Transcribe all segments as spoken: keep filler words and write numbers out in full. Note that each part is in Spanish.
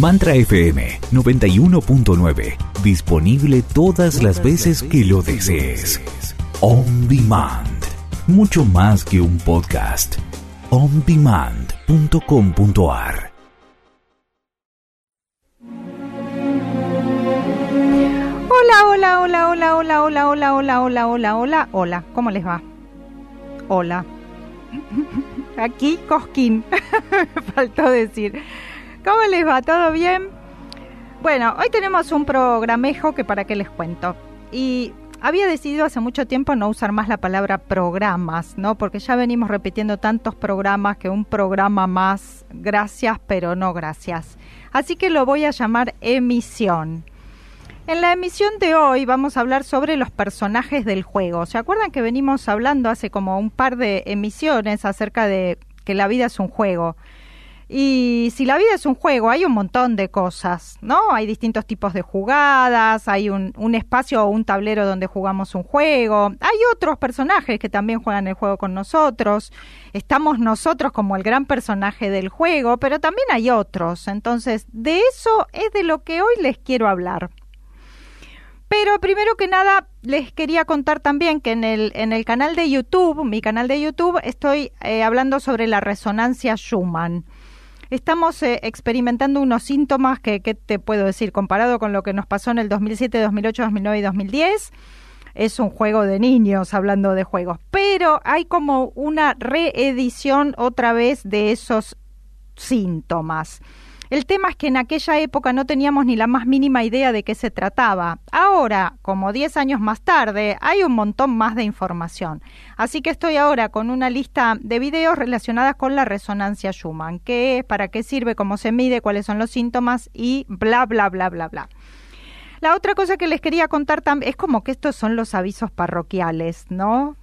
Mantra F M noventa y uno punto nueve. Disponible todas las veces que lo desees. On Demand. Mucho más que un podcast. on demand punto com punto a r. Hola, hola, hola, hola, hola, hola, hola, hola, hola, hola, hola, hola. ¿Cómo les va? Hola. Aquí Cosquín. Me faltó decir. ¿Cómo les va? ¿Todo bien? Bueno, hoy tenemos un programejo que para qué les cuento. Y había decidido hace mucho tiempo no usar más la palabra programas, ¿no? Porque ya venimos repitiendo tantos programas que un programa más, gracias, pero no gracias. Así que lo voy a llamar emisión. En la emisión de hoy vamos a hablar sobre los personajes del juego. ¿Se acuerdan que venimos hablando hace como un par de emisiones acerca de que la vida es un juego? Y si la vida es un juego, hay un montón de cosas, ¿no? Hay distintos tipos de jugadas, hay un, un espacio o un tablero donde jugamos un juego, hay otros personajes que también juegan el juego con nosotros, estamos nosotros como el gran personaje del juego, pero también hay otros, entonces de eso es de lo que hoy les quiero hablar. Pero primero que nada les quería contar también que en el, en el canal de YouTube, mi canal de YouTube, estoy eh, hablando sobre la resonancia Schumann. Estamos eh, experimentando unos síntomas que, ¿qué te puedo decir? Comparado con lo que nos pasó en el dos mil siete, dos mil ocho, dos mil nueve y dos mil diez, es un juego de niños hablando de juegos. Pero hay como una reedición otra vez de esos síntomas. El tema es que en aquella época no teníamos ni la más mínima idea de qué se trataba. Ahora, como diez años más tarde, hay un montón más de información. Así que estoy ahora con una lista de videos relacionadas con la resonancia Schumann. ¿Qué es? ¿Para qué sirve? ¿Cómo se mide? ¿Cuáles son los síntomas? Y bla, bla, bla, bla, bla. La otra cosa que les quería contar también es como que estos son los avisos parroquiales, ¿no?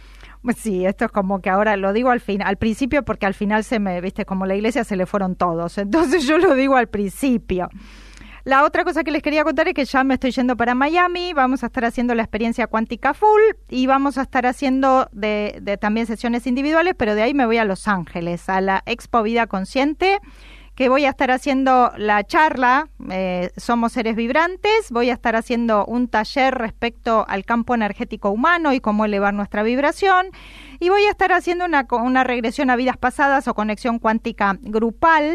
Sí, esto es como que ahora lo digo al fin, al principio porque al final se me, viste, como la iglesia se le fueron todos, entonces yo lo digo al principio. La otra cosa que les quería contar es que ya me estoy yendo para Miami, vamos a estar haciendo la experiencia cuántica full y vamos a estar haciendo de, de también sesiones individuales, pero de ahí me voy a Los Ángeles, a la Expo Vida Consciente, que voy a estar haciendo la charla, eh, Somos Seres Vibrantes, voy a estar haciendo un taller respecto al campo energético humano y cómo elevar nuestra vibración, y voy a estar haciendo una, una regresión a vidas pasadas o conexión cuántica grupal,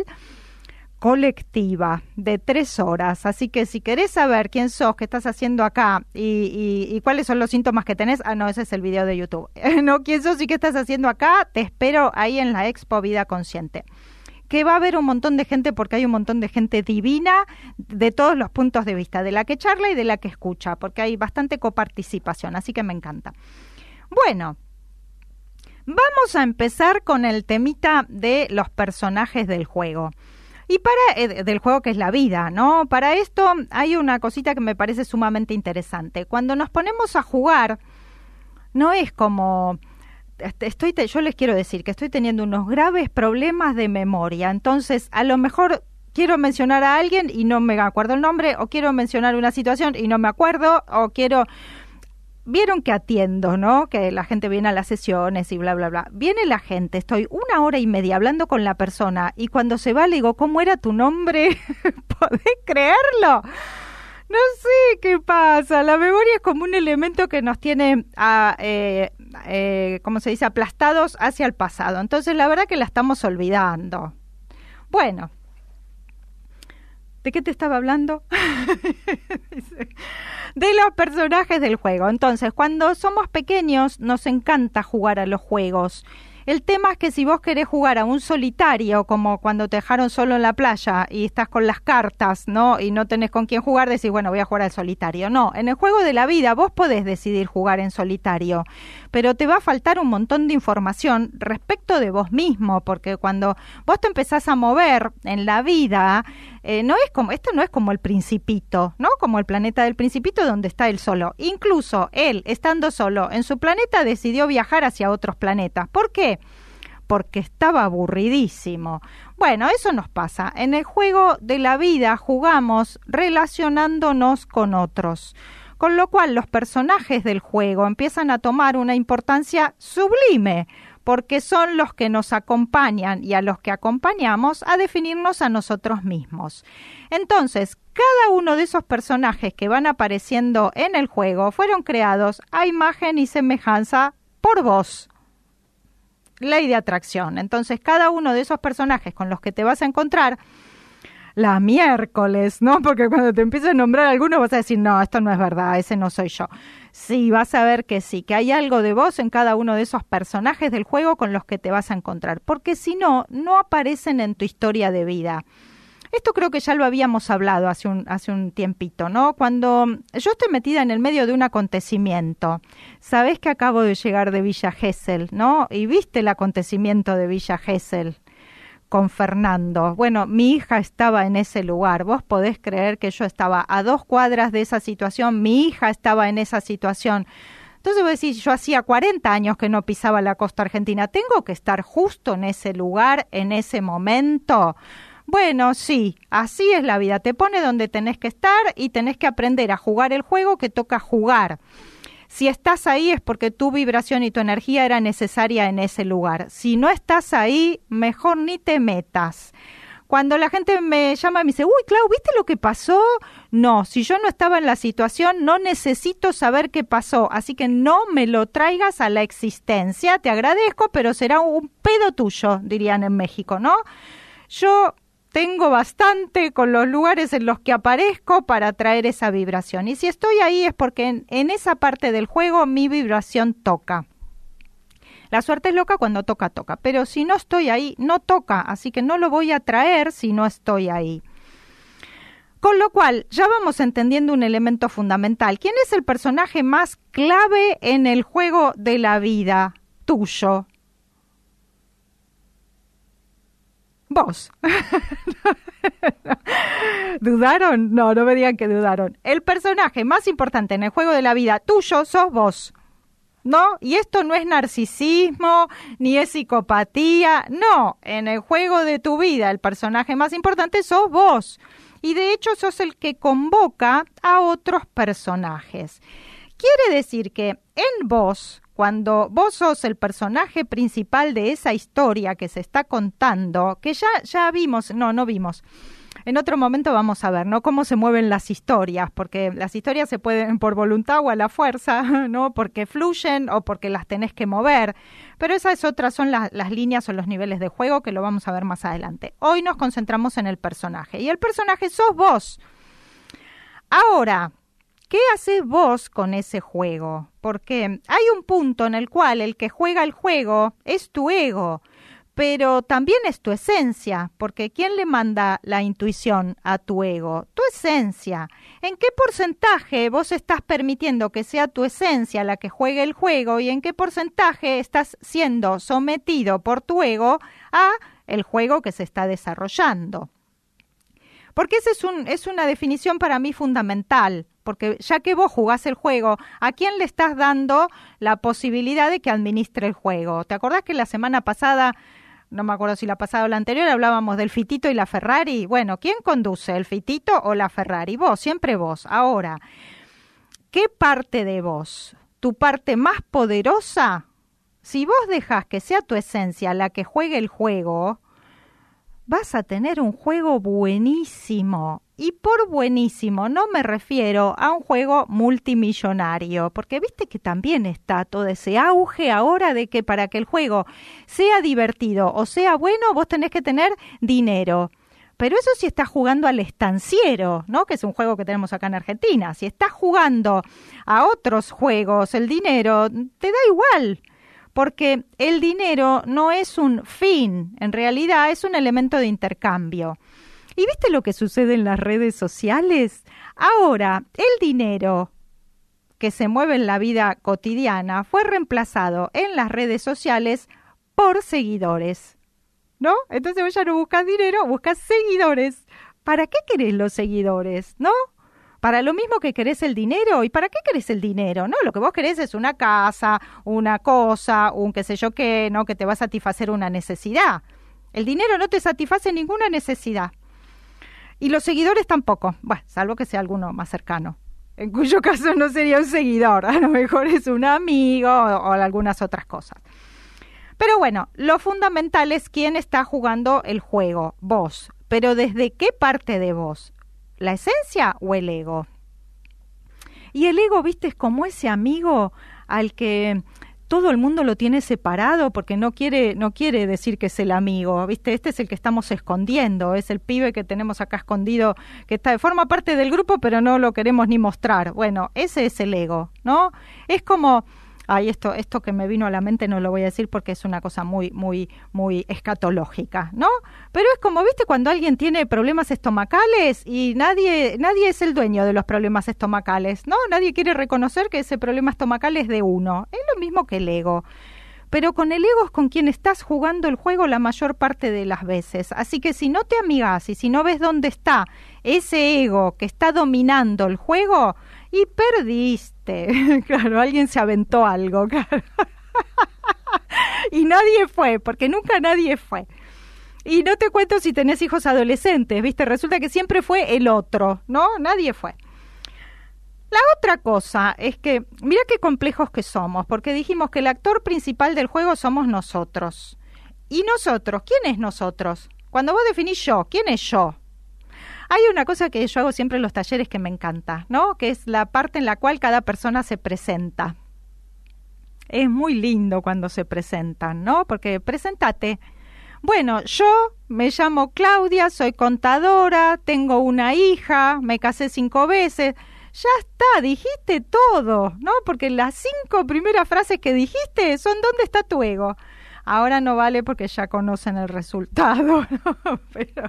colectiva, de tres horas. Así que si querés saber quién sos, qué estás haciendo acá y, y, y cuáles son los síntomas que tenés, ah, no, ese es el video de YouTube, no, quién sos y qué estás haciendo acá, te espero ahí en la Expo Vida Consciente. Que va a haber un montón de gente porque hay un montón de gente divina de todos los puntos de vista, de la que charla y de la que escucha, porque hay bastante coparticipación, así que me encanta. Bueno, vamos a empezar con el temita de los personajes del juego. Y para eh, del juego que es la vida, ¿no? Para esto hay una cosita que me parece sumamente interesante. Cuando nos ponemos a jugar, no es como... Estoy te, yo les quiero decir que estoy teniendo unos graves problemas de memoria, entonces a lo mejor quiero mencionar a alguien y no me acuerdo el nombre, o quiero mencionar una situación y no me acuerdo, o quiero... Vieron que atiendo, ¿no? Que la gente viene a las sesiones y bla, bla, bla. Viene la gente, estoy una hora y media hablando con la persona y cuando se va le digo, ¿cómo era tu nombre? ¿Podés creerlo? No sé qué pasa, la memoria es como un elemento que nos tiene, a, eh, eh, ¿cómo se dice?, aplastados hacia el pasado. Entonces, la verdad que la estamos olvidando. Bueno, ¿de qué te estaba hablando? De los personajes del juego. Entonces, cuando somos pequeños, nos encanta jugar a los juegos. El tema es que si vos querés jugar a un solitario, como cuando te dejaron solo en la playa y estás con las cartas, ¿no? Y no tenés con quién jugar, decís, bueno, voy a jugar al solitario. No, en el juego de la vida vos podés decidir jugar en solitario, pero te va a faltar un montón de información respecto de vos mismo, porque cuando vos te empezás a mover en la vida, eh, no es como, esto no es como el Principito, ¿no? Como el planeta del Principito donde está él solo. Incluso él, estando solo en su planeta, decidió viajar hacia otros planetas. ¿Por qué? Porque estaba aburridísimo. Bueno, eso nos pasa. En el juego de la vida jugamos relacionándonos con otros, con lo cual los personajes del juego empiezan a tomar una importancia sublime, porque son los que nos acompañan y a los que acompañamos a definirnos a nosotros mismos. Entonces, cada uno de esos personajes que van apareciendo en el juego fueron creados a imagen y semejanza por vos. Ley de atracción. Entonces, cada uno de esos personajes con los que te vas a encontrar la miércoles, ¿no? Porque cuando te empiezo a nombrar alguno vas a decir, no, esto no es verdad, ese no soy yo. Sí, vas a ver que sí, que hay algo de vos en cada uno de esos personajes del juego con los que te vas a encontrar, porque si no, no aparecen en tu historia de vida. Esto creo que ya lo habíamos hablado hace un, hace un tiempito, ¿no? Cuando yo estoy metida en el medio de un acontecimiento, sabés que acabo de llegar de Villa Gesell, ¿no? Y viste el acontecimiento de Villa Gesell con Fernando. Bueno, mi hija estaba en ese lugar. Vos podés creer que yo estaba a dos cuadras de esa situación, mi hija estaba en esa situación. Entonces vos decís, yo hacía cuarenta años que no pisaba la costa argentina, ¿tengo que estar justo en ese lugar, en ese momento? Bueno, sí, así es la vida. Te pone donde tenés que estar y tenés que aprender a jugar el juego que toca jugar. Si estás ahí es porque tu vibración y tu energía era necesaria en ese lugar. Si no estás ahí, mejor ni te metas. Cuando la gente me llama y me dice, uy, Clau, ¿viste lo que pasó? No, si yo no estaba en la situación, no necesito saber qué pasó. Así que no me lo traigas a la existencia. Te agradezco, pero será un pedo tuyo, dirían en México, ¿no? Yo tengo bastante con los lugares en los que aparezco para traer esa vibración. Y si estoy ahí es porque en, en esa parte del juego mi vibración toca. La suerte es loca cuando toca, toca. Pero si no estoy ahí, no toca. Así que no lo voy a traer si no estoy ahí. Con lo cual, ya vamos entendiendo un elemento fundamental. ¿Quién es el personaje más clave en el juego de la vida tuyo? Vos. ¿Dudaron? No, no me digan que dudaron. El personaje más importante en el juego de la vida tuyo sos vos, ¿no? Y esto no es narcisismo, ni es psicopatía, no. En el juego de tu vida el personaje más importante sos vos. Y de hecho sos el que convoca a otros personajes. Quiere decir que en vos, cuando vos sos el personaje principal de esa historia que se está contando, que ya, ya vimos, no, no vimos, en otro momento vamos a ver, ¿no? Cómo se mueven las historias, porque las historias se pueden por voluntad o a la fuerza, ¿no? Porque fluyen o porque las tenés que mover, pero esas otras son las, las líneas o los niveles de juego que lo vamos a ver más adelante. Hoy nos concentramos en el personaje, y el personaje sos vos. Ahora, ¿qué haces vos con ese juego? Porque hay un punto en el cual el que juega el juego es tu ego, pero también es tu esencia, porque ¿quién le manda la intuición a tu ego? Tu esencia. ¿En qué porcentaje vos estás permitiendo que sea tu esencia la que juegue el juego y en qué porcentaje estás siendo sometido por tu ego a el juego que se está desarrollando? Porque esa es, un, es una definición para mí fundamental, porque ya que vos jugás el juego, ¿a quién le estás dando la posibilidad de que administre el juego? ¿Te acordás que la semana pasada, no me acuerdo si la pasada o la anterior, hablábamos del Fitito y la Ferrari? Bueno, ¿quién conduce, el Fitito o la Ferrari? Vos, siempre vos. Ahora, ¿qué parte de vos, tu parte más poderosa, si vos dejás que sea tu esencia la que juegue el juego, vas a tener un juego buenísimo? Y por buenísimo no me refiero a un juego multimillonario, porque viste que también está todo ese auge ahora de que para que el juego sea divertido o sea bueno, vos tenés que tener dinero. Pero eso si estás jugando al estanciero, ¿no? Que es un juego que tenemos acá en Argentina. Si estás jugando a otros juegos, el dinero te da igual. Porque el dinero no es un fin, en realidad es un elemento de intercambio. ¿Y viste lo que sucede en las redes sociales? Ahora, el dinero que se mueve en la vida cotidiana fue reemplazado en las redes sociales por seguidores, ¿no? Entonces vos ya no buscas dinero, buscas seguidores. ¿Para qué querés los seguidores, no? Para lo mismo que querés el dinero. ¿Y para qué querés el dinero? No, lo que vos querés es una casa, una cosa, un qué sé yo qué, ¿no? Que te va a satisfacer una necesidad. El dinero no te satisface ninguna necesidad. Y los seguidores tampoco. Bueno, salvo que sea alguno más cercano. En cuyo caso no sería un seguidor. A lo mejor es un amigo o, o algunas otras cosas. Pero bueno, lo fundamental es quién está jugando el juego, vos. Pero ¿desde qué parte de vos? ¿La esencia o el ego? Y el ego, viste, es como ese amigo al que todo el mundo lo tiene separado porque no quiere, no quiere decir que es el amigo, ¿viste? Este es el que estamos escondiendo, es el pibe que tenemos acá escondido, que está, forma parte del grupo, pero no lo queremos ni mostrar. Bueno, ese es el ego, ¿no? Es como... Ay, esto, esto que me vino a la mente no lo voy a decir porque es una cosa muy, muy, muy escatológica, ¿no? Pero es como, ¿viste? Cuando alguien tiene problemas estomacales y nadie, nadie es el dueño de los problemas estomacales, ¿no? Nadie quiere reconocer que ese problema estomacal es de uno. Es lo mismo que el ego. Pero con el ego es con quien estás jugando el juego la mayor parte de las veces. Así que si no te amigas y si no ves dónde está ese ego que está dominando el juego, y perdiste. Claro, alguien se aventó algo, claro. Y nadie fue, porque nunca nadie fue. Y no te cuento si tenés hijos adolescentes, ¿viste? Resulta que siempre fue el otro, ¿no? Nadie fue. La otra cosa es que, mira qué complejos que somos, porque dijimos que el actor principal del juego somos nosotros. ¿Y nosotros? ¿Quién es nosotros? Cuando vos definís yo, ¿quién es yo? Hay una cosa que yo hago siempre en los talleres que me encanta, ¿no? Que es la parte en la cual cada persona se presenta. Es muy lindo cuando se presentan, ¿no? Porque preséntate. Bueno, yo me llamo Claudia, soy contadora, tengo una hija, me casé cinco veces. Ya está, dijiste todo, ¿no? Porque las cinco primeras frases que dijiste son ¿dónde está tu ego? Ahora no vale porque ya conocen el resultado, ¿no? Pero...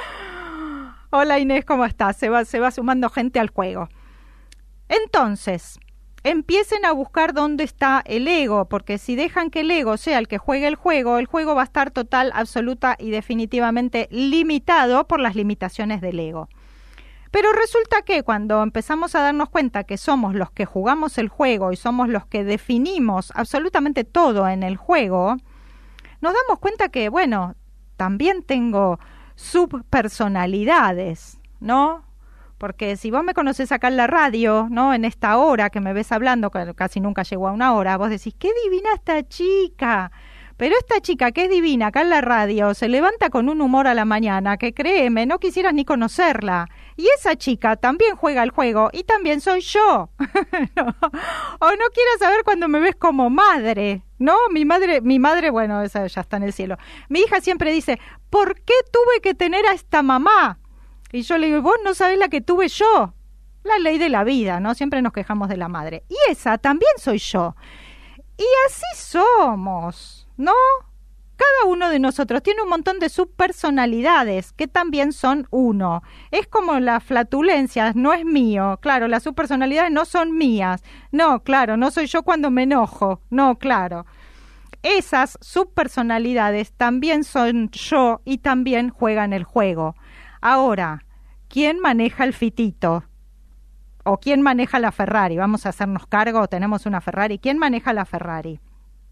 Hola Inés, ¿cómo estás? Se va, se va sumando gente al juego. Entonces, empiecen a buscar dónde está el ego, porque si dejan que el ego sea el que juegue el juego, el juego va a estar total, absoluta y definitivamente limitado por las limitaciones del ego. Pero resulta que cuando empezamos a darnos cuenta que somos los que jugamos el juego y somos los que definimos absolutamente todo en el juego, nos damos cuenta que, bueno, también tengo subpersonalidades, ¿no? Porque si vos me conocés acá en la radio, ¿no? En esta hora que me ves hablando, que casi nunca llego a una hora, vos decís, ¡qué divina esta chica! Pero esta chica que es divina acá en la radio se levanta con un humor a la mañana que créeme, no quisieras ni conocerla. Y esa chica también juega el juego y también soy yo. ¿No? O no quieras saber cuando me ves como madre, ¿no? Mi madre, mi madre, bueno, esa ya está en el cielo. Mi hija siempre dice, ¿por qué tuve que tener a esta mamá? Y yo le digo, vos no sabés la que tuve yo. La ley de la vida, ¿no? Siempre nos quejamos de la madre. Y esa también soy yo. Y así somos, ¿no? Cada uno de nosotros tiene un montón de subpersonalidades que también son uno. Es como las flatulencias, no es mío. Claro, las subpersonalidades no son mías. No, claro, no soy yo cuando me enojo. No, claro. Esas subpersonalidades también son yo y también juegan el juego. Ahora, ¿quién maneja el fitito? ¿O quién maneja la Ferrari? Vamos a hacernos cargo, tenemos una Ferrari. ¿Quién maneja la Ferrari?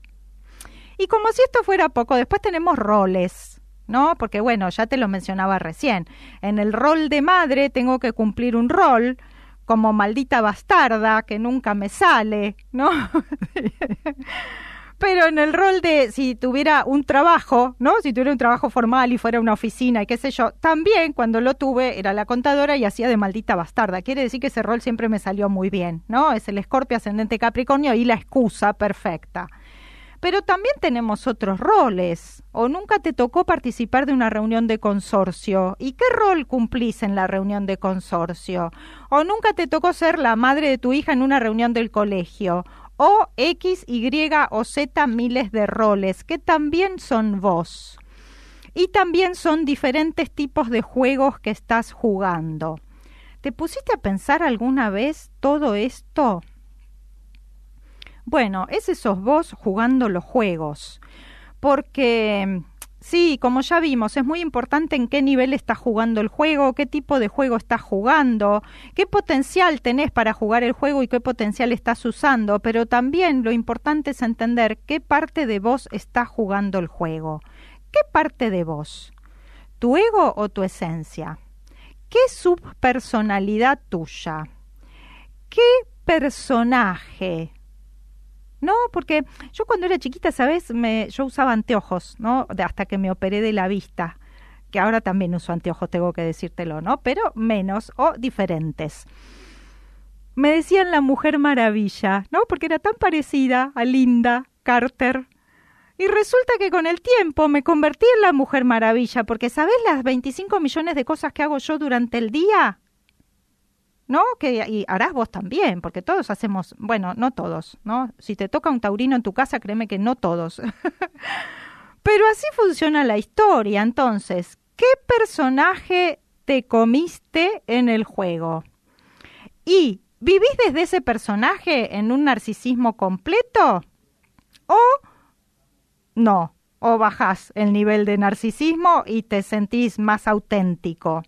Y como si esto fuera poco, después tenemos roles, ¿no? Porque bueno, ya te lo mencionaba recién. En el rol de madre tengo que cumplir un rol como maldita bastarda que nunca me sale, ¿no? Pero en el rol de si tuviera un trabajo, ¿no? Si tuviera un trabajo formal y fuera una oficina y qué sé yo, también cuando lo tuve era la contadora y hacía de maldita bastarda. Quiere decir que ese rol siempre me salió muy bien, ¿no? Es el Escorpio ascendente Capricornio y la excusa perfecta. Pero también tenemos otros roles. ¿O nunca te tocó participar de una reunión de consorcio? ¿Y qué rol cumplís en la reunión de consorcio? ¿O nunca te tocó ser la madre de tu hija en una reunión del colegio? O X, Y o Z miles de roles que también son vos. Y también son diferentes tipos de juegos que estás jugando. ¿Te pusiste a pensar alguna vez todo esto? Bueno, ese sos vos jugando los juegos, porque sí, como ya vimos, es muy importante en qué nivel estás jugando el juego, qué tipo de juego estás jugando, qué potencial tenés para jugar el juego y qué potencial estás usando, pero también lo importante es entender qué parte de vos está jugando el juego. ¿Qué parte de vos? ¿Tu ego o tu esencia? ¿Qué subpersonalidad tuya? ¿Qué personaje No, porque yo cuando era chiquita, ¿sabes? Me, yo usaba anteojos, ¿no? De, hasta que me operé de la vista, que ahora también uso anteojos, tengo que decírtelo, ¿no? Pero menos o diferentes. Me decían la Mujer Maravilla, ¿no? Porque era tan parecida a Linda Carter. Y resulta que con el tiempo me convertí en la Mujer Maravilla, porque ¿sabés las veinticinco millones de cosas que hago yo durante el día? ¿No? Que, y harás vos también, porque todos hacemos, bueno, no todos, ¿no? Si te toca un taurino en tu casa, créeme que no todos. Pero así funciona la historia. Entonces, ¿qué personaje te comiste en el juego? ¿Y vivís desde ese personaje en un narcisismo completo? ¿O no? ¿O bajás el nivel de narcisismo y te sentís más auténtico?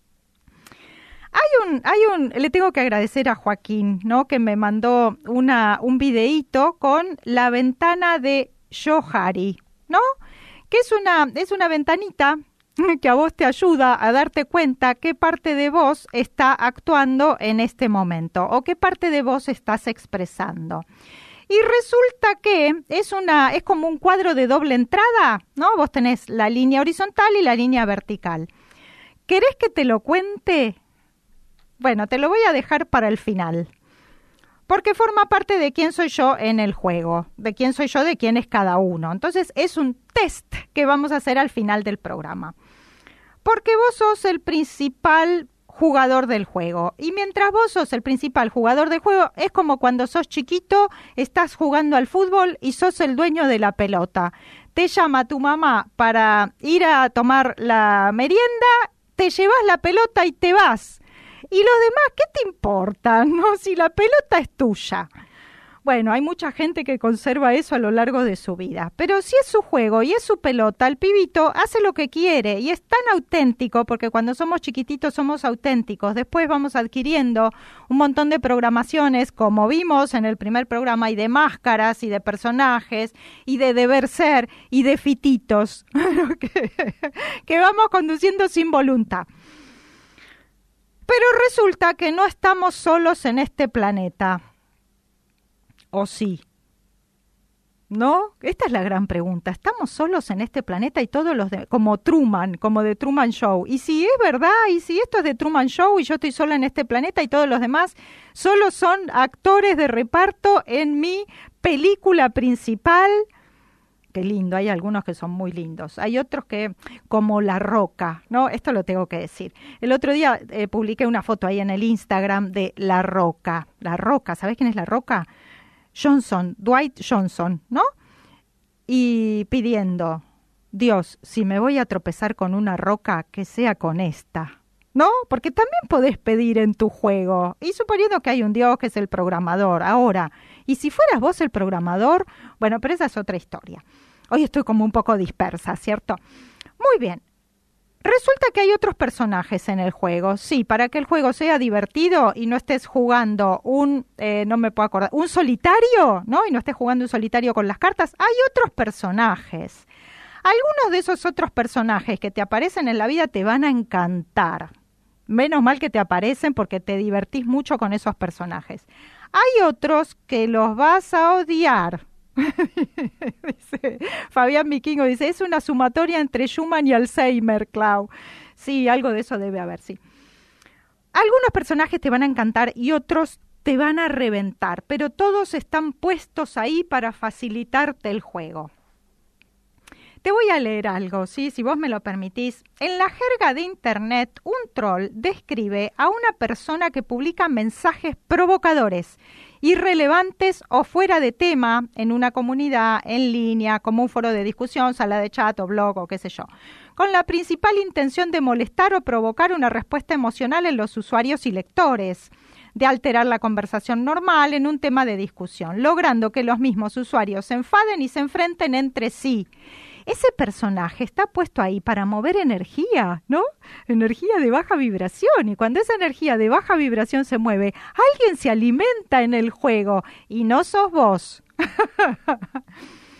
Hay un, hay un, le tengo que agradecer a Joaquín, ¿no? Que me mandó una, un videíto con la ventana de Johari, ¿no? Que es una, es una ventanita que a vos te ayuda a darte cuenta qué parte de vos está actuando en este momento o qué parte de vos estás expresando. Y resulta que es una, es como un cuadro de doble entrada, ¿no? Vos tenés la línea horizontal y la línea vertical. ¿Querés que te lo cuente? Bueno, te lo voy a dejar para el final, porque forma parte de quién soy yo en el juego, de quién soy yo, de quién es cada uno. Entonces es un test que vamos a hacer al final del programa, porque vos sos el principal jugador del juego, y mientras vos sos el principal jugador del juego, es como cuando sos chiquito, estás jugando al fútbol y sos el dueño de la pelota. Te llama tu mamá para ir a tomar la merienda, te llevas la pelota y te vas. Y los demás, ¿qué te importa, no? Si la pelota es tuya. Bueno, hay mucha gente que conserva eso a lo largo de su vida. Pero si es su juego y es su pelota, el pibito hace lo que quiere y es tan auténtico, porque cuando somos chiquititos somos auténticos. Después vamos adquiriendo un montón de programaciones, como vimos en el primer programa, y de máscaras, y de personajes, y de deber ser, y de fititos, que, que vamos conduciendo sin voluntad. Pero resulta que no estamos solos en este planeta. ¿O sí? ¿No? Esta es la gran pregunta. ¿Estamos solos en este planeta y todos los de, como Truman, como de Truman Show? ¿Y si es verdad? ¿Y si esto es de Truman Show y yo estoy sola en este planeta y todos los demás solo son actores de reparto en mi película principal? Qué lindo, hay algunos que son muy lindos. Hay otros que, como La Roca, ¿no? Esto lo tengo que decir. El otro día eh, publiqué una foto ahí en el Instagram de La Roca. La Roca, ¿sabés quién es La Roca? Johnson, Dwight Johnson, ¿no? Y pidiendo, Dios, si me voy a tropezar con una roca, que sea con esta, ¿no? Porque también podés pedir en tu juego. Y suponiendo que hay un Dios que es el programador. Ahora, y si fueras vos el programador, bueno, pero esa es otra historia. Hoy estoy como un poco dispersa, ¿cierto? Muy bien. Resulta que hay otros personajes en el juego. Sí, para que el juego sea divertido y no estés jugando un, eh, no me puedo acordar, un solitario, ¿no? Y no estés jugando un solitario con las cartas, hay otros personajes. Algunos de esos otros personajes que te aparecen en la vida te van a encantar. Menos mal que te aparecen porque te divertís mucho con esos personajes. Hay otros que los vas a odiar. Dice, Fabián Vikingo dice, es una sumatoria entre Schumann y Alzheimer, Clau. Sí, algo de eso debe haber, sí. Algunos personajes te van a encantar y otros te van a reventar, pero todos están puestos ahí para facilitarte el juego. Te voy a leer algo, ¿sí? Si vos me lo permitís. En la jerga de Internet, un troll describe a una persona que publica mensajes provocadores, irrelevantes o fuera de tema en una comunidad, en línea, como un foro de discusión, sala de chat o blog o qué sé yo, con la principal intención de molestar o provocar una respuesta emocional en los usuarios y lectores, de alterar la conversación normal en un tema de discusión, logrando que los mismos usuarios se enfaden y se enfrenten entre sí. Ese personaje está puesto ahí para mover energía, ¿no? Energía de baja vibración. Y cuando esa energía de baja vibración se mueve, alguien se alimenta en el juego y no sos vos.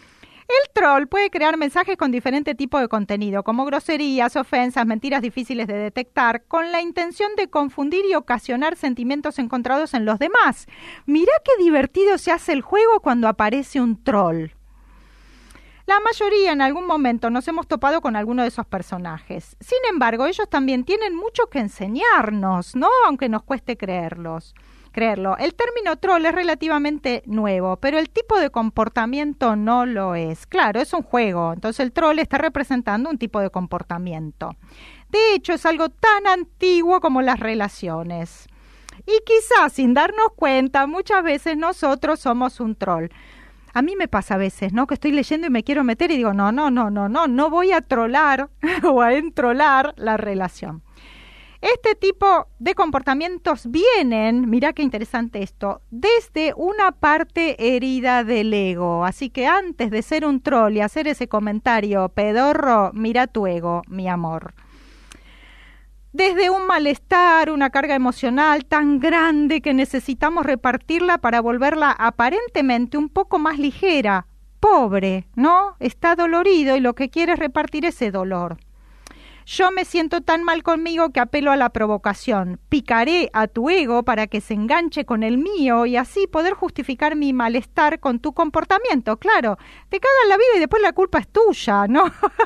El troll puede crear mensajes con diferente tipo de contenido, como groserías, ofensas, mentiras difíciles de detectar, con la intención de confundir y ocasionar sentimientos encontrados en los demás. Mirá qué divertido se hace el juego cuando aparece un troll. La mayoría en algún momento nos hemos topado con alguno de esos personajes. Sin embargo, ellos también tienen mucho que enseñarnos, ¿no? Aunque nos cueste creerlos. creerlo. El término troll es relativamente nuevo, pero el tipo de comportamiento no lo es. Claro, es un juego, entonces el troll está representando un tipo de comportamiento. De hecho, es algo tan antiguo como las relaciones. Y quizás, sin darnos cuenta, muchas veces nosotros somos un troll. A mí me pasa a veces, ¿no? Que estoy leyendo y me quiero meter y digo, no, no, no, no, no, no voy a trolar o a entrolar la relación. Este tipo de comportamientos vienen, mirá qué interesante esto, desde una parte herida del ego. Así que antes de ser un troll y hacer ese comentario pedorro, mira tu ego, mi amor. Desde un malestar, una carga emocional tan grande que necesitamos repartirla para volverla aparentemente un poco más ligera, pobre, ¿no? Está dolorido y lo que quiere es repartir ese dolor. Yo me siento tan mal conmigo que apelo a la provocación. Picaré a tu ego para que se enganche con el mío y así poder justificar mi malestar con tu comportamiento. Claro, te cagan la vida y después la culpa es tuya, ¿no?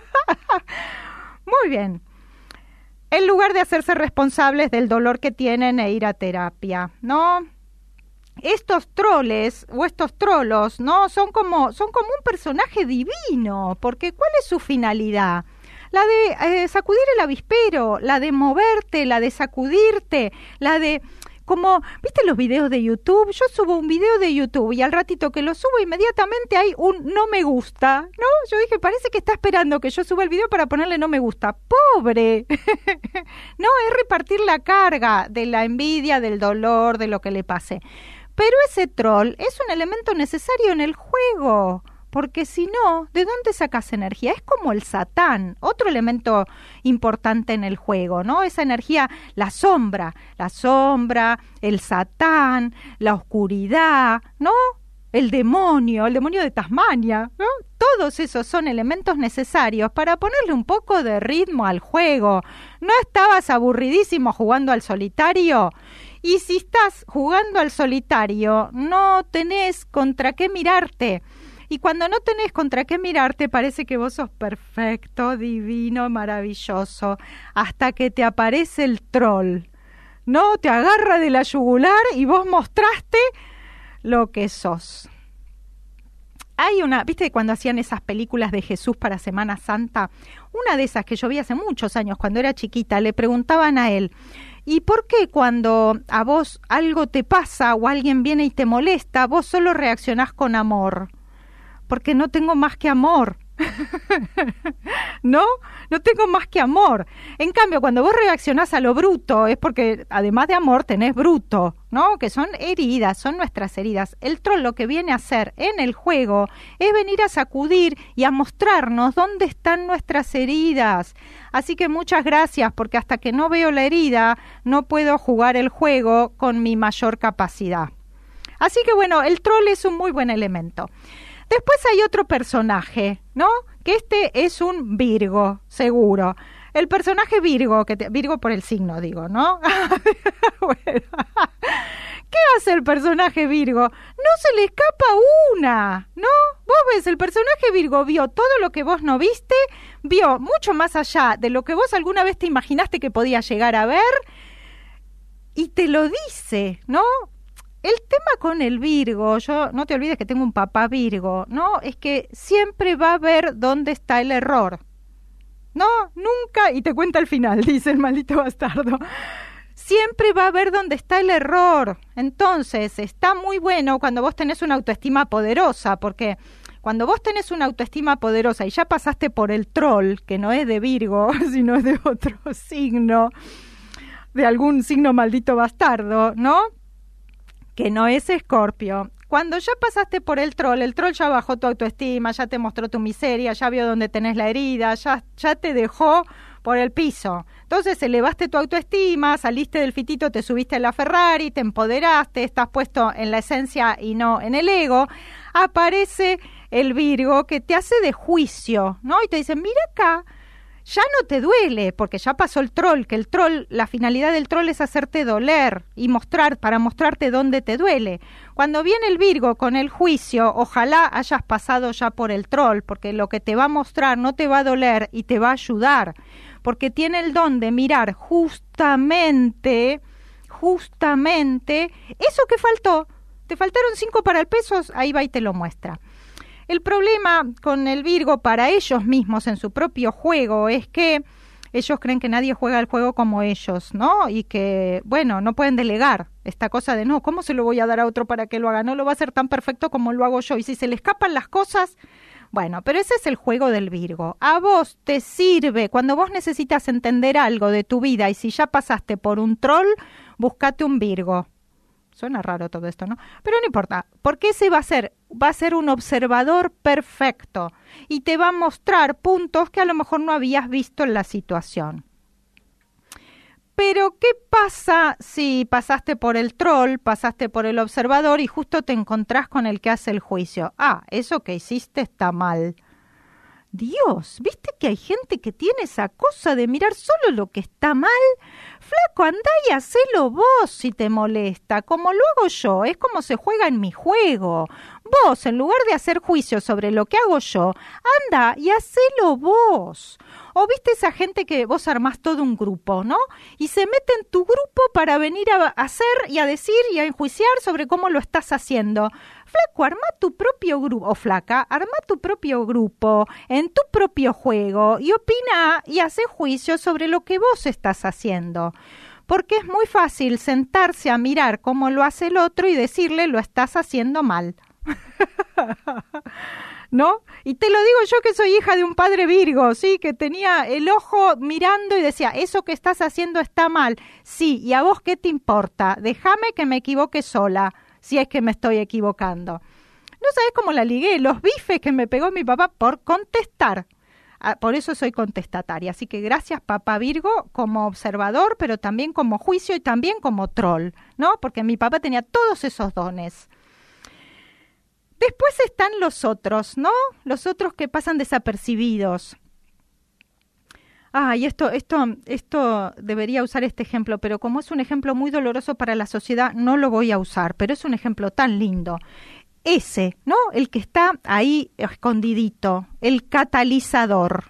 Muy bien. En lugar de hacerse responsables del dolor que tienen e ir a terapia, ¿no? Estos troles o estos trolos, ¿no? Son como, son como un personaje divino, porque ¿cuál es su finalidad? La de eh, sacudir el avispero, la de moverte, la de sacudirte, la de... Como, ¿viste los videos de YouTube? Yo subo un video de YouTube y al ratito que lo subo inmediatamente hay un no me gusta, ¿no? Yo dije, parece que está esperando que yo suba el video para ponerle no me gusta. ¡Pobre! No, es repartir la carga de la envidia, del dolor, de lo que le pase. Pero ese troll es un elemento necesario en el juego. Porque si no, ¿de dónde sacas energía? Es como el Satán, otro elemento importante en el juego, ¿no? Esa energía, la sombra, la sombra, el Satán, la oscuridad, ¿no? El demonio, el demonio de Tasmania, ¿no? Todos esos son elementos necesarios para ponerle un poco de ritmo al juego. ¿No estabas aburridísimo jugando al solitario? Y si estás jugando al solitario, no tenés contra qué mirarte. Y cuando no tenés contra qué mirarte, parece que vos sos perfecto, divino, maravilloso, hasta que te aparece el troll, ¿no? Te agarra de la yugular y vos mostraste lo que sos. Hay una, ¿viste cuando hacían esas películas de Jesús para Semana Santa? Una de esas que yo vi hace muchos años, cuando era chiquita, le preguntaban a él, ¿y por qué cuando a vos algo te pasa o alguien viene y te molesta, vos solo reaccionás con amor? Porque no tengo más que amor, ¿no? No tengo más que amor. En cambio, cuando vos reaccionás a lo bruto, es porque además de amor tenés bruto, ¿no? Que son heridas, son nuestras heridas. El troll lo que viene a hacer en el juego es venir a sacudir y a mostrarnos dónde están nuestras heridas. Así que muchas gracias, porque hasta que no veo la herida, no puedo jugar el juego con mi mayor capacidad. Así que bueno, el troll es un muy buen elemento. Después hay otro personaje, ¿no? Que este es un Virgo, seguro. El personaje Virgo, que te, Virgo por el signo, digo, ¿no? Bueno, ¿qué hace el personaje Virgo? No se le escapa una, ¿no? Vos ves, el personaje Virgo vio todo lo que vos no viste, vio mucho más allá de lo que vos alguna vez te imaginaste que podía llegar a ver y te lo dice, ¿no? El tema con el Virgo, yo no te olvides que tengo un papá Virgo, ¿no? Es que siempre va a ver dónde está el error. No, nunca, y te cuenta el final, dice el maldito bastardo. Siempre va a ver dónde está el error. Entonces, está muy bueno cuando vos tenés una autoestima poderosa, porque cuando vos tenés una autoestima poderosa y ya pasaste por el troll, que no es de Virgo, sino es de otro signo, de algún signo maldito bastardo, ¿no? Que no es Escorpio. Cuando ya pasaste por el troll, el troll ya bajó tu autoestima, ya te mostró tu miseria, ya vio dónde tenés la herida, ya, ya te dejó por el piso. Entonces elevaste tu autoestima, saliste del fitito, te subiste a la Ferrari, te empoderaste, estás puesto en la esencia y no en el ego. Aparece el Virgo que te hace de juicio, ¿no? Y te dice, mira acá, ya no te duele, porque ya pasó el troll, que el troll, la finalidad del troll es hacerte doler y mostrar, para mostrarte dónde te duele. Cuando viene el Virgo con el juicio, ojalá hayas pasado ya por el troll, porque lo que te va a mostrar no te va a doler y te va a ayudar, porque tiene el don de mirar justamente, justamente, eso que faltó. Te faltaron cinco para el peso, ahí va y te lo muestra. El problema con el Virgo para ellos mismos en su propio juego es que ellos creen que nadie juega el juego como ellos, ¿no? Y que, bueno, no pueden delegar esta cosa de, no, ¿cómo se lo voy a dar a otro para que lo haga? No lo va a hacer tan perfecto como lo hago yo. Y si se le escapan las cosas, bueno, pero ese es el juego del Virgo. A vos te sirve cuando vos necesitas entender algo de tu vida y si ya pasaste por un troll, búscate un Virgo. Suena raro todo esto, ¿no? Pero no importa, porque ese va a ser, va a ser un observador perfecto y te va a mostrar puntos que a lo mejor no habías visto en la situación. Pero, ¿qué pasa si pasaste por el troll, pasaste por el observador y justo te encontrás con el que hace el juicio? Ah, eso que hiciste está mal. Dios, ¿viste que hay gente que tiene esa cosa de mirar solo lo que está mal? Flaco, andá y hacelo vos si te molesta, como lo hago yo, es como se juega en mi juego. Vos, en lugar de hacer juicio sobre lo que hago yo, anda y hacelo vos. O viste esa gente que vos armás todo un grupo, ¿no? Y se mete en tu grupo para venir a hacer y a decir y a enjuiciar sobre cómo lo estás haciendo. Flaco, arma tu propio grupo, o flaca, arma tu propio grupo, en tu propio juego, y opina y hace juicio sobre lo que vos estás haciendo. Porque es muy fácil sentarse a mirar cómo lo hace el otro y decirle, lo estás haciendo mal. ¿No? Y te lo digo yo que soy hija de un padre Virgo, ¿sí? Que tenía el ojo mirando y decía, eso que estás haciendo está mal. Sí, ¿y a vos qué te importa? Déjame que me equivoque sola, si es que me estoy equivocando. No sabés cómo la ligué, los bifes que me pegó mi papá por contestar. Ah, por eso soy contestataria. Así que gracias, papá Virgo, como observador, pero también como juicio y también como troll, ¿no? Porque mi papá tenía todos esos dones. Después están los otros, ¿no? Los otros que pasan desapercibidos. Ah, y esto, esto, esto debería usar este ejemplo, pero como es un ejemplo muy doloroso para la sociedad, no lo voy a usar, pero es un ejemplo tan lindo. Ese, ¿no? El que está ahí escondidito, el catalizador.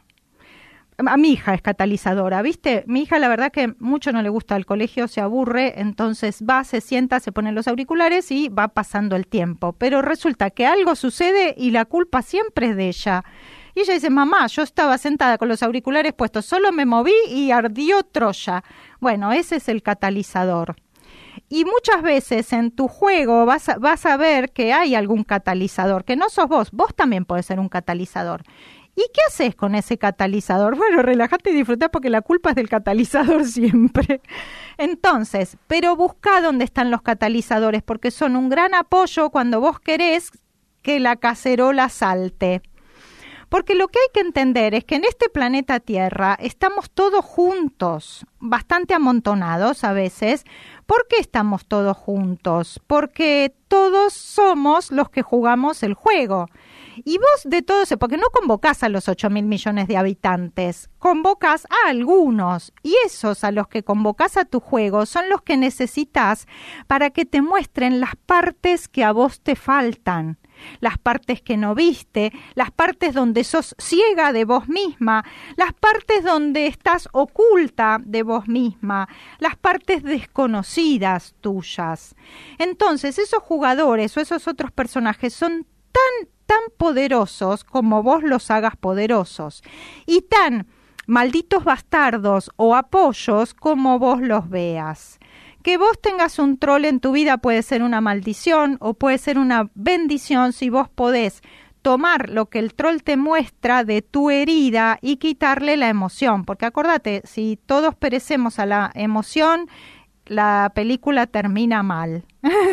A mi hija es catalizadora, ¿viste? Mi hija la verdad que mucho no le gusta el colegio, se aburre, entonces va, se sienta, se pone los auriculares y va pasando el tiempo. Pero resulta que algo sucede y la culpa siempre es de ella. Y ella dice, mamá, yo estaba sentada con los auriculares puestos, solo me moví y ardió Troya. Bueno, ese es el catalizador. Y muchas veces en tu juego vas a, vas a ver que hay algún catalizador, que no sos vos, vos también podés ser un catalizador. ¿Y qué haces con ese catalizador? Bueno, relájate y disfrutá porque la culpa es del catalizador siempre. Entonces, pero buscá dónde están los catalizadores porque son un gran apoyo cuando vos querés que la cacerola salte. Porque lo que hay que entender es que en este planeta Tierra estamos todos juntos, bastante amontonados a veces. ¿Por qué estamos todos juntos? Porque todos somos los que jugamos el juego. Y vos de todos, porque no convocás a los ocho mil millones de habitantes, convocás a algunos. Y esos a los que convocás a tu juego son los que necesitas para que te muestren las partes que a vos te faltan. Las partes que no viste, las partes donde sos ciega de vos misma, las partes donde estás oculta de vos misma, las partes desconocidas tuyas. Entonces, esos jugadores o esos otros personajes son tan, tan poderosos como vos los hagas poderosos y tan malditos bastardos o apoyos como vos los veas. Que vos tengas un troll en tu vida puede ser una maldición o puede ser una bendición si vos podés tomar lo que el troll te muestra de tu herida y quitarle la emoción. Porque acordate, si todos perecemos a la emoción, la película termina mal.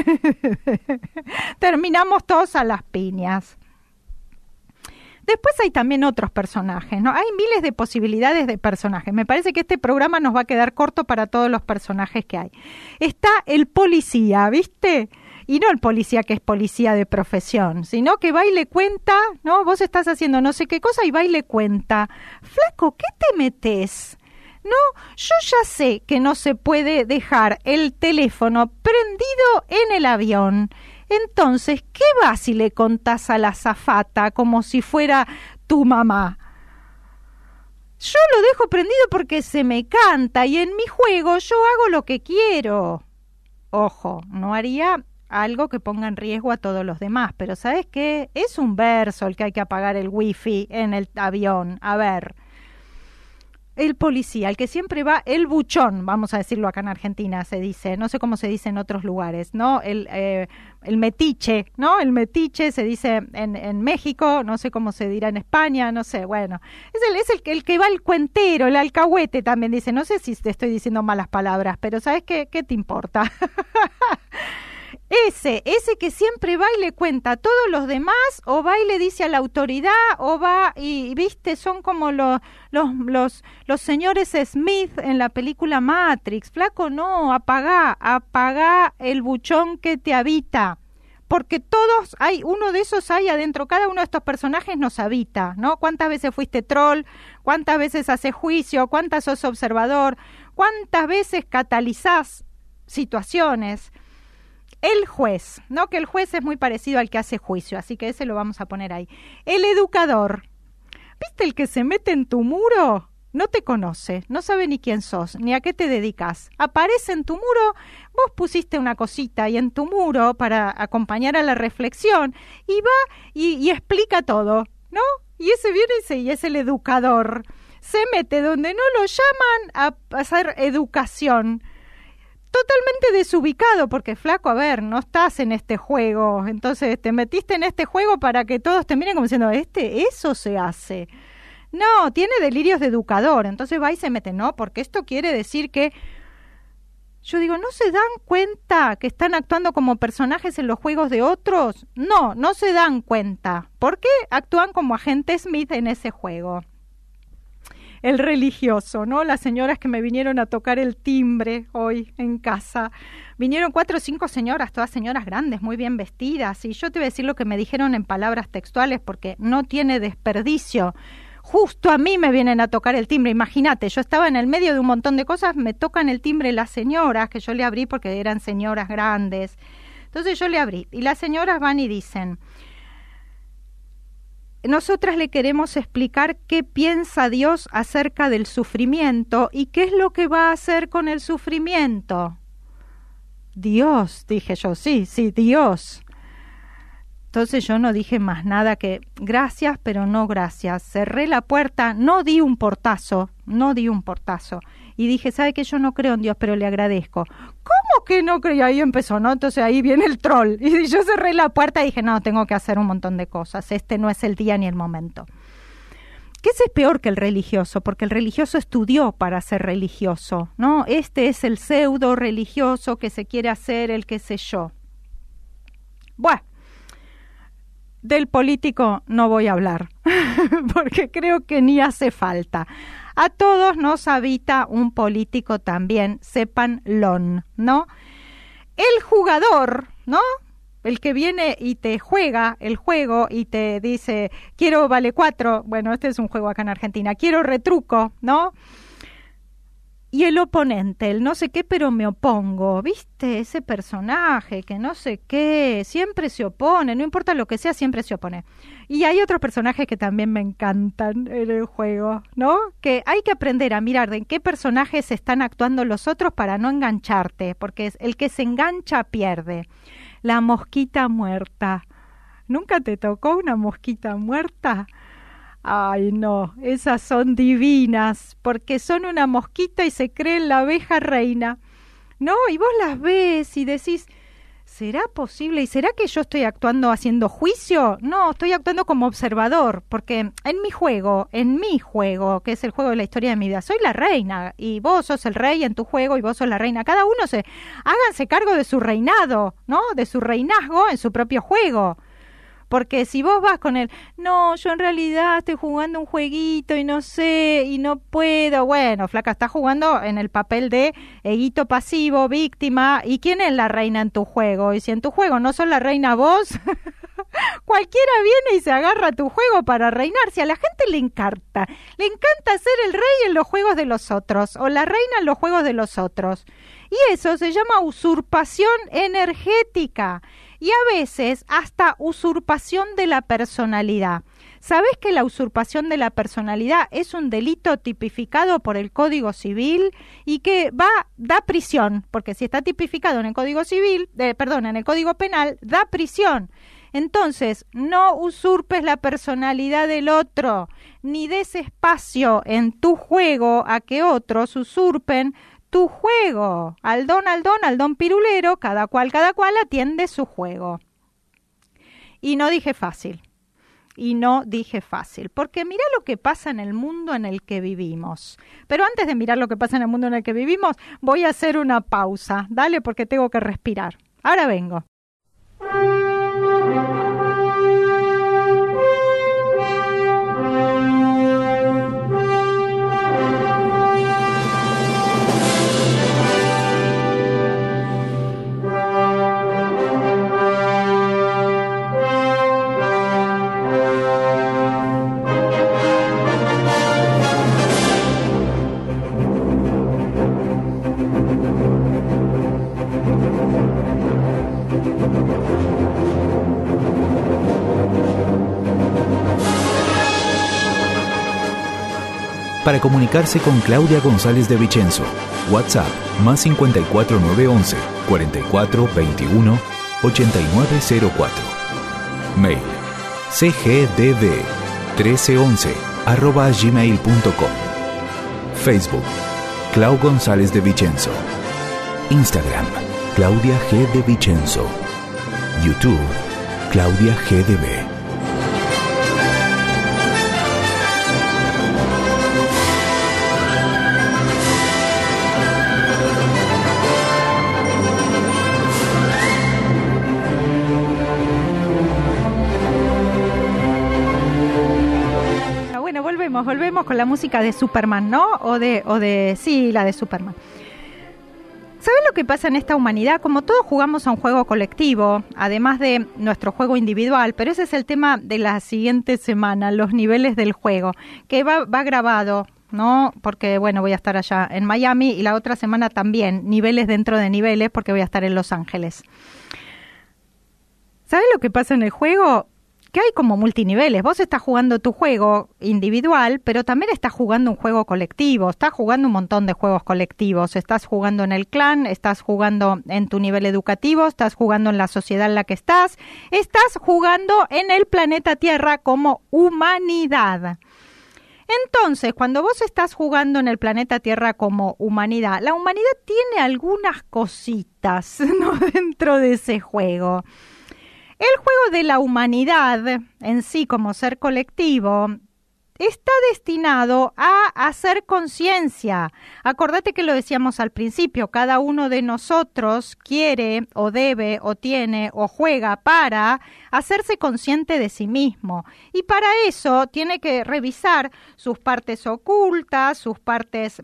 Terminamos todos a las piñas. Después hay también otros personajes, ¿no? Hay miles de posibilidades de personajes. Me parece que este programa nos va a quedar corto para todos los personajes que hay. Está el policía, ¿viste? Y no el policía que es policía de profesión, sino que va y le cuenta, ¿no? Vos estás haciendo no sé qué cosa y va y le cuenta, flaco, ¿qué te metés? No, yo ya sé que no se puede dejar el teléfono prendido en el avión. Entonces, ¿qué vas si le contás a la azafata como si fuera tu mamá? Yo lo dejo prendido porque se me canta y en mi juego yo hago lo que quiero. Ojo, no haría algo que ponga en riesgo a todos los demás, pero ¿sabes qué? Es un verso el que hay que apagar el wifi en el avión. A ver, el policía, el que siempre va, el buchón, vamos a decirlo acá en Argentina, se dice, no sé cómo se dice en otros lugares, ¿no? El, eh, el metiche, ¿no? El metiche se dice en, en México, no sé cómo se dirá en España, no sé, bueno. Es el, es el, el que va el cuentero, el alcahuete también dice, no sé si te estoy diciendo malas palabras, pero ¿sabes qué? ¿Qué te importa? Ese, ese que siempre va y le cuenta a todos los demás, o va y le dice a la autoridad, o va y, viste, son como los, los, los, los señores Smith en la película Matrix. Flaco, no, apagá, apagá el buchón que te habita. Porque todos hay, uno de esos hay adentro, cada uno de estos personajes nos habita, ¿no? ¿Cuántas veces fuiste troll? ¿Cuántas veces haces juicio? ¿Cuántas sos observador? ¿Cuántas veces catalizás situaciones? El juez, ¿no? Que el juez es muy parecido al que hace juicio, así que ese lo vamos a poner ahí. El educador. ¿Viste el que se mete en tu muro? No te conoce, no sabe ni quién sos, ni a qué te dedicas. Aparece en tu muro, vos pusiste una cosita ahí en tu muro para acompañar a la reflexión y va y, y explica todo, ¿no? Y ese viene y, se, y es el educador. Se mete donde no lo llaman a hacer educación. Totalmente desubicado, porque flaco, a ver, no estás en este juego, entonces te metiste en este juego para que todos te miren como diciendo, este, eso se hace. No, tiene delirios de educador, entonces va y se mete, no, porque esto quiere decir que, yo digo, ¿no se dan cuenta que están actuando como personajes en los juegos de otros? No, no se dan cuenta. ¿Por qué actúan como agente Smith en ese juego? El religioso, ¿no? Las señoras que me vinieron a tocar el timbre hoy en casa. Vinieron cuatro o cinco señoras, todas señoras grandes, muy bien vestidas. Y yo te voy a decir lo que me dijeron en palabras textuales porque no tiene desperdicio. Justo a mí me vienen a tocar el timbre. Imagínate, yo estaba en el medio de un montón de cosas, me tocan el timbre las señoras, que yo le abrí porque eran señoras grandes. Entonces yo le abrí. Y las señoras van y dicen, nosotras le queremos explicar qué piensa Dios acerca del sufrimiento y qué es lo que va a hacer con el sufrimiento. Dios, dije yo, sí, sí, Dios. Entonces yo no dije más nada que gracias, pero no gracias. Cerré la puerta, no di un portazo, no di un portazo. Y dije, ¿sabe qué? Yo no creo en Dios, pero le agradezco. ¿Cómo que no creo? Y ahí empezó, ¿no? Entonces ahí viene el troll. Y yo cerré la puerta y dije, no, tengo que hacer un montón de cosas. Este no es el día ni el momento. ¿Qué es peor que el religioso? Porque el religioso estudió para ser religioso, ¿no? Este es el pseudo religioso que se quiere hacer el qué sé yo. Bueno. Del político no voy a hablar, porque creo que ni hace falta. A todos nos habita un político también, sépanlo, ¿no? El jugador, ¿no? El que viene y te juega el juego y te dice, quiero vale cuatro, bueno, este es un juego acá en Argentina, quiero retruco, ¿no? Y el oponente, el no sé qué, pero me opongo, ¿viste? Ese personaje que no sé qué, siempre se opone, no importa lo que sea, siempre se opone. Y hay otros personajes que también me encantan en el juego, ¿no? Que hay que aprender a mirar de en qué personajes están actuando los otros para no engancharte, porque el que se engancha pierde. La mosquita muerta. ¿Nunca te tocó una mosquita muerta? Ay, no, esas son divinas, porque son una mosquita y se creen la abeja reina. No, y vos las ves y decís, ¿será posible? ¿Y será que yo estoy actuando haciendo juicio? No, estoy actuando como observador, porque en mi juego, en mi juego, que es el juego de la historia de mi vida, soy la reina, y vos sos el rey en tu juego y vos sos la reina. Cada uno se, háganse cargo de su reinado, ¿no? De su reinazgo en su propio juego. Porque si vos vas con el, no, yo en realidad estoy jugando un jueguito y no sé, y no puedo. Bueno, flaca, estás jugando en el papel de eguito pasivo, víctima. ¿Y quién es la reina en tu juego? Y si en tu juego no sos la reina vos, cualquiera viene y se agarra a tu juego para reinar. Si a la gente le encanta, le encanta ser el rey en los juegos de los otros, o la reina en los juegos de los otros. Y eso se llama usurpación energética y a veces hasta usurpación de la personalidad. ¿Sabés que la usurpación de la personalidad es un delito tipificado por el Código Civil y que va da prisión? Porque si está tipificado en el Código Civil, eh, perdón, en el Código Penal, da prisión. Entonces, no usurpes la personalidad del otro, ni des espacio en tu juego a que otros usurpen tu juego. Al don, al don, al don pirulero, cada cual, cada cual atiende su juego. Y no dije fácil, y no dije fácil, porque mirá lo que pasa en el mundo en el que vivimos. Pero antes de mirar lo que pasa en el mundo en el que vivimos, voy a hacer una pausa, dale, porque tengo que respirar. Ahora vengo. Para comunicarse con Claudia González de Vicenzo, WhatsApp más cincuenta y cuatro nueve once cuarenta y cuatro veintiuno ochenta y nueve cero cuatro. Mail cgdv trece once arroba gmail punto com. Facebook Clau González de Vicenzo. Instagram Claudia G de Vicenzo. YouTube Claudia G D B. Volvemos con la música de Superman, ¿no? O de, o de, sí, la de Superman. ¿Sabes lo que pasa en esta humanidad? Como todos jugamos a un juego colectivo, además de nuestro juego individual, pero ese es el tema de la siguiente semana, los niveles del juego, que va, va grabado, ¿no? Porque, bueno, voy a estar allá en Miami y la otra semana también, niveles dentro de niveles, porque voy a estar en Los Ángeles. ¿Sabes lo que pasa en el juego? Que hay como multiniveles. Vos estás jugando tu juego individual, pero también estás jugando un juego colectivo. Estás jugando un montón de juegos colectivos. Estás jugando en el clan, estás jugando en tu nivel educativo, estás jugando en la sociedad en la que estás, estás jugando en el planeta Tierra como humanidad. Entonces, cuando vos estás jugando en el planeta Tierra como humanidad, la humanidad tiene algunas cositas, ¿no?, dentro de ese juego. El juego de la humanidad en sí como ser colectivo está destinado a hacer conciencia. Acordate que lo decíamos al principio, cada uno de nosotros quiere o debe o tiene o juega para hacerse consciente de sí mismo. Y para eso tiene que revisar sus partes ocultas, sus partes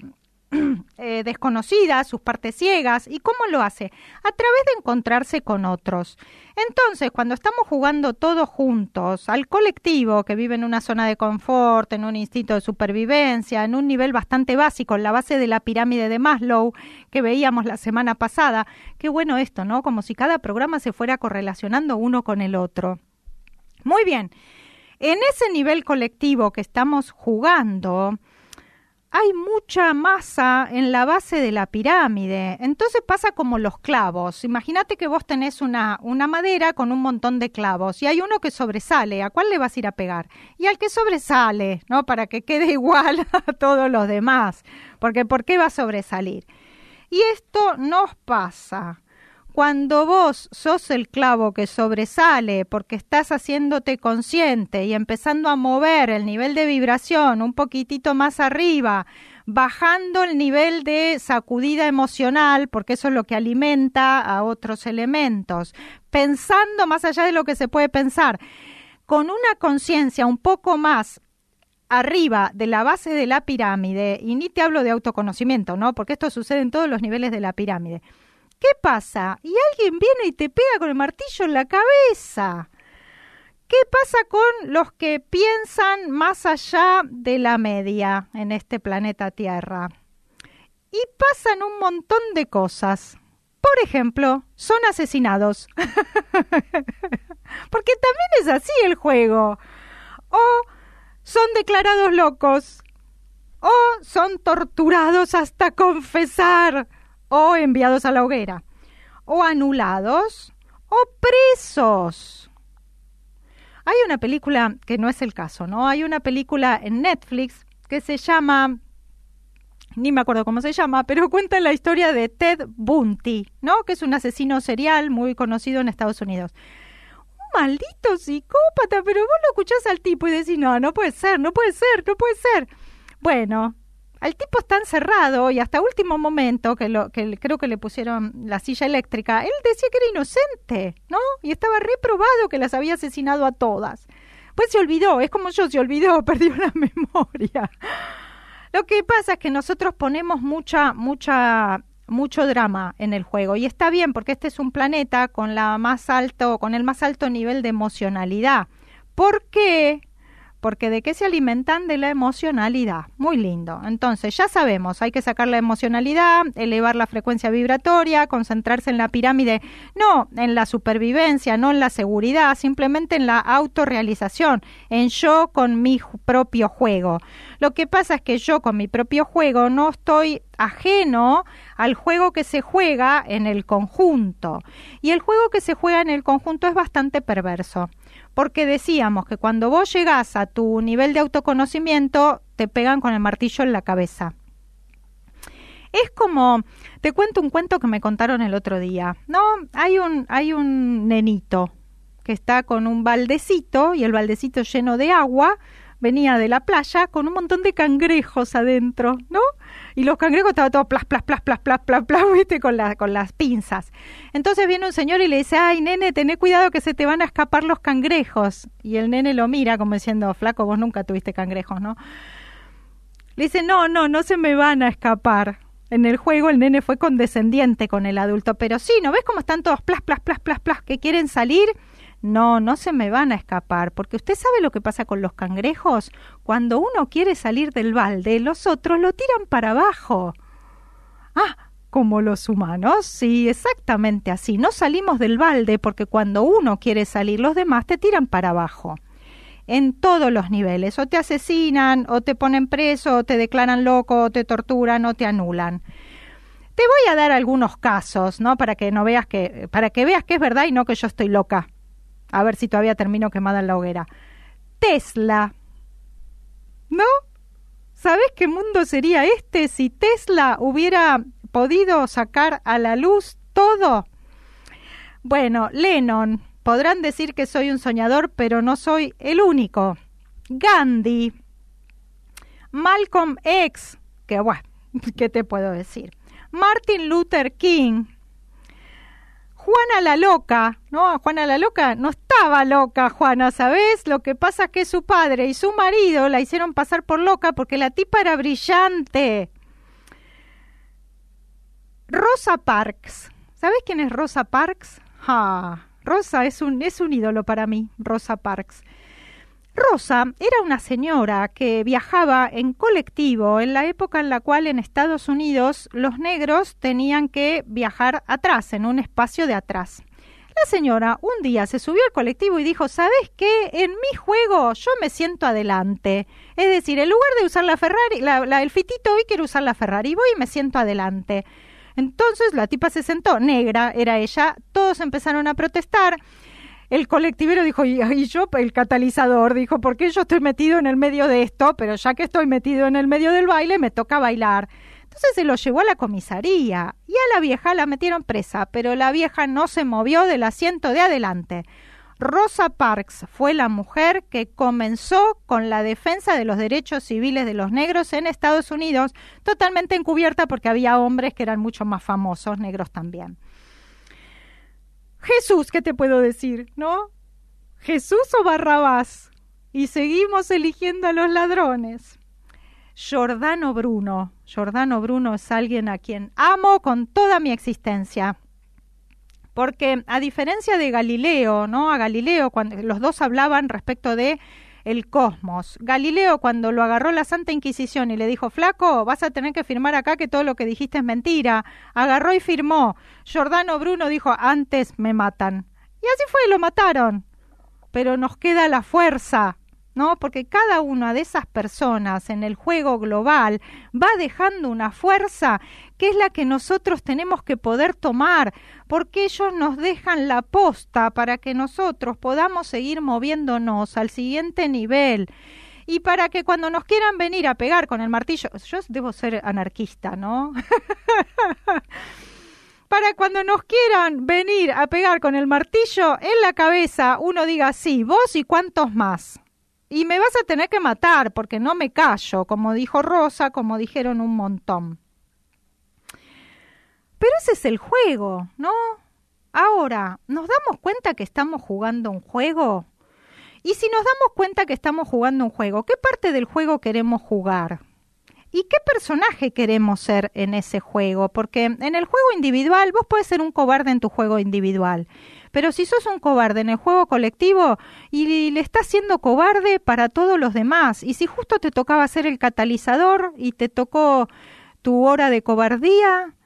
Eh, desconocidas, sus partes ciegas. ¿Y cómo lo hace? A través de encontrarse con otros. Entonces, cuando estamos jugando todos juntos, al colectivo que vive en una zona de confort, en un instinto de supervivencia, en un nivel bastante básico, en la base de la pirámide de Maslow, que veíamos la semana pasada, qué bueno esto, ¿no? Como si cada programa se fuera correlacionando uno con el otro. Muy bien. En ese nivel colectivo que estamos jugando, hay mucha masa en la base de la pirámide. Entonces pasa como los clavos. Imagínate que vos tenés una, una madera con un montón de clavos y hay uno que sobresale. ¿A cuál le vas a ir a pegar? Y al que sobresale, ¿no? Para que quede igual a todos los demás. Porque ¿por qué va a sobresalir? Y esto nos pasa cuando vos sos el clavo que sobresale porque estás haciéndote consciente y empezando a mover el nivel de vibración un poquitito más arriba, bajando el nivel de sacudida emocional, porque eso es lo que alimenta a otros elementos, pensando más allá de lo que se puede pensar. con una conciencia un poco más arriba de la base de la pirámide, y ni te hablo de autoconocimiento, ¿no? Porque esto sucede en todos los niveles de la pirámide. ¿Qué pasa? Y alguien viene y te pega con el martillo en la cabeza. ¿Qué pasa con los que piensan más allá de la media en este planeta Tierra? Y pasan un montón de cosas. Por ejemplo, son asesinados. Porque también es así el juego. O son declarados locos. O son torturados hasta confesar. O enviados a la hoguera. O anulados. O presos. Hay una película, que no es el caso, ¿no? Hay una película en Netflix que se llama, ni me acuerdo cómo se llama, pero cuenta la historia de Ted Bundy, ¿no? Que es un asesino serial muy conocido en Estados Unidos. Un maldito psicópata, pero vos lo escuchás al tipo y decís, no, no puede ser, no puede ser, no puede ser. Bueno, el tipo está encerrado y hasta último momento, que, lo, que creo que le pusieron la silla eléctrica, él decía que era inocente, ¿no? Y estaba reprobado, que las había asesinado a todas. Pues se olvidó, es como yo, se olvidó, perdió la memoria. Lo que pasa es que nosotros ponemos mucha, mucha, mucho drama en el juego, y está bien, porque este es un planeta con la más alto, con el más alto nivel de emocionalidad. ¿Por qué? Porque ¿de qué se alimentan? De la emocionalidad. Muy lindo. Entonces, ya sabemos, hay que sacar la emocionalidad, elevar la frecuencia vibratoria, concentrarse en la pirámide, no en la supervivencia, no en la seguridad, simplemente en la autorrealización, en yo con mi propio juego. Lo que pasa es que yo con mi propio juego no estoy ajeno al juego que se juega en el conjunto. Y el juego que se juega en el conjunto es bastante perverso. Porque decíamos que cuando vos llegás a tu nivel de autoconocimiento, te pegan con el martillo en la cabeza. Es como, te cuento un cuento que me contaron el otro día, ¿no? Hay un, hay un nenito que está con un baldecito, y el baldecito lleno de agua, venía de la playa con un montón de cangrejos adentro, ¿no? Y los cangrejos estaban todos plas, plas, plas, plas, plas, plas, plas, ¿viste? Con, la, con las pinzas. Entonces viene un señor y le dice, ay, nene, tené cuidado que se te van a escapar los cangrejos. Y el nene lo mira como diciendo, flaco, vos nunca tuviste cangrejos, ¿no? Le dice, no, no, no se me van a escapar. En el juego el nene fue condescendiente con el adulto, pero sí, ¿no ves cómo están todos plas, plas, plas, plas, plas, que quieren salir? No, no se me van a escapar, porque usted sabe lo que pasa con los cangrejos. Cuando uno quiere salir del balde, los otros lo tiran para abajo. Ah, como los humanos, sí, exactamente así. No salimos del balde porque cuando uno quiere salir, los demás te tiran para abajo. En todos los niveles, o te asesinan, o te ponen preso, o te declaran loco, o te torturan, o te anulan. Te voy a dar algunos casos, ¿no? Para que no veas que, para que veas que es verdad y no que yo estoy loca. A ver si todavía termino quemada en la hoguera. Tesla. ¿No? ¿Sabés qué mundo sería este si Tesla hubiera podido sacar a la luz todo? Bueno, Lennon. Podrán decir que soy un soñador, pero no soy el único. Gandhi. Malcolm X. Que bueno, ¿qué te puedo decir? Martin Luther King. Juana la loca, ¿no? Juana la loca no estaba loca, Juana, ¿sabés? Lo que pasa es que su padre y su marido la hicieron pasar por loca porque la tipa era brillante. Rosa Parks. ¿Sabés quién es Rosa Parks? Ah, Rosa es un, es un ídolo para mí, Rosa Parks. Rosa era una señora que viajaba en colectivo en la época en la cual en Estados Unidos los negros tenían que viajar atrás, en un espacio de atrás. La señora un día se subió al colectivo y dijo, ¿sabes qué? En mi juego yo me siento adelante. Es decir, en lugar de usar la Ferrari, la, la, el fitito, hoy quiero usar la Ferrari, voy y me siento adelante. Entonces la tipa se sentó, negra era ella, todos empezaron a protestar. El colectivero dijo, y, y yo, el catalizador, dijo, ¿por qué yo estoy metido en el medio de esto? Pero ya que estoy metido en el medio del baile, me toca bailar. Entonces se lo llevó a la comisaría y a la vieja la metieron presa, pero la vieja no se movió del asiento de adelante. Rosa Parks fue la mujer que comenzó con la defensa de los derechos civiles de los negros en Estados Unidos, totalmente encubierta porque había hombres que eran mucho más famosos, negros también. Jesús, ¿qué te puedo decir? ¿No? ¿Jesús o Barrabás? Y seguimos eligiendo a los ladrones. Giordano Bruno. Giordano Bruno es alguien a quien amo con toda mi existencia. Porque a diferencia de Galileo, ¿no? A Galileo, cuando los dos hablaban respecto de el cosmos. Galileo, cuando lo agarró la Santa Inquisición y le dijo, flaco, vas a tener que firmar acá que todo lo que dijiste es mentira, agarró y firmó. Giordano Bruno dijo, antes me matan. Y así fue, lo mataron. Pero nos queda la fuerza, ¿no? Porque cada una de esas personas en el juego global va dejando una fuerza que es la que nosotros tenemos que poder tomar, porque ellos nos dejan la posta para que nosotros podamos seguir moviéndonos al siguiente nivel. Y para que cuando nos quieran venir a pegar con el martillo, yo debo ser anarquista, ¿no? Para cuando nos quieran venir a pegar con el martillo en la cabeza, uno diga, sí, vos y cuántos más. Y me vas a tener que matar porque no me callo, como dijo Rosa, como dijeron un montón. Pero ese es el juego, ¿no? Ahora, ¿nos damos cuenta que estamos jugando un juego? Y si nos damos cuenta que estamos jugando un juego, ¿qué parte del juego queremos jugar? ¿Y qué personaje queremos ser en ese juego? Porque en el juego individual, vos podés ser un cobarde en tu juego individual. Pero si sos un cobarde en el juego colectivo y le estás siendo cobarde para todos los demás, y si justo te tocaba ser el catalizador y te tocó tu hora de cobardía,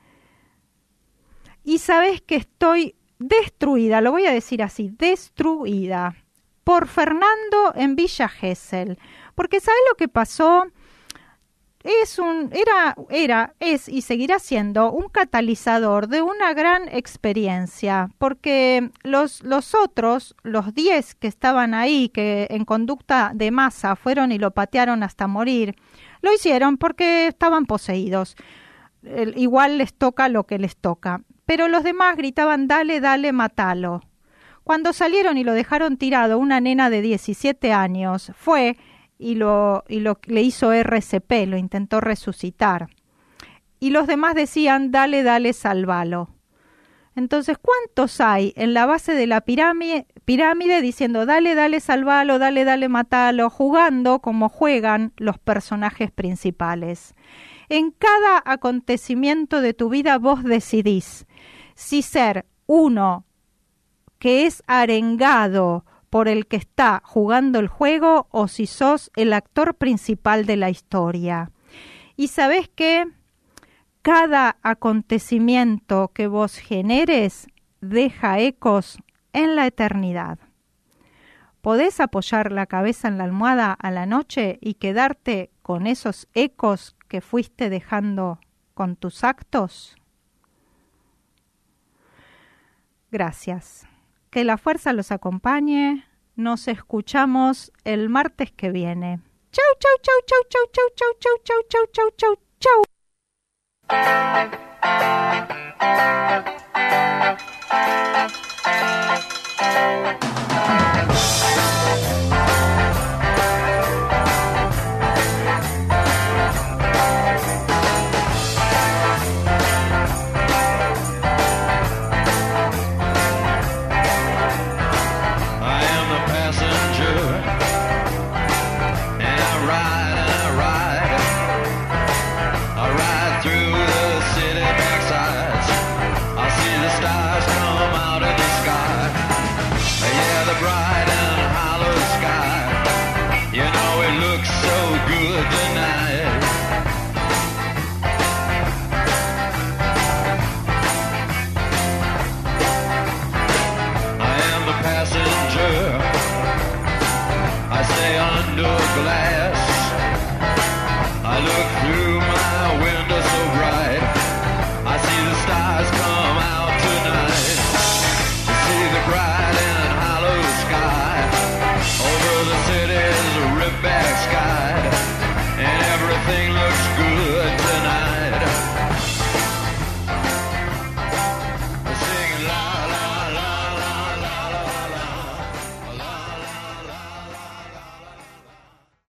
y sabés que estoy destruida, lo voy a decir así, destruida, por Fernando en Villa Gesell. Porque ¿sabés lo que pasó? Es un, era, era, es y seguirá siendo un catalizador de una gran experiencia, porque los, los otros, los diez que estaban ahí, que en conducta de masa fueron y lo patearon hasta morir, lo hicieron porque estaban poseídos. El, igual les toca lo que les toca. Pero los demás gritaban, dale, dale, matalo. Cuando salieron y lo dejaron tirado, una nena de diecisiete años fue y lo y lo le hizo R C P, lo intentó resucitar. Y los demás decían, dale, dale, salvalo. Entonces, ¿cuántos hay en la base de la pirámide, pirámide diciendo, dale, dale, salvalo, dale, dale, matalo, jugando como juegan los personajes principales? En cada acontecimiento de tu vida vos decidís si ser uno que es arengado por el que está jugando el juego o si sos el actor principal de la historia. Y sabés que cada acontecimiento que vos generes deja ecos en la eternidad. Podés apoyar la cabeza en la almohada a la noche y quedarte con esos ecos que fuiste dejando con tus actos. Gracias. Que la fuerza los acompañe. Nos escuchamos el martes que viene. Chau, chau, chau, chau, chau, chau, chau, chau, chau, chau, chau, chau, chau.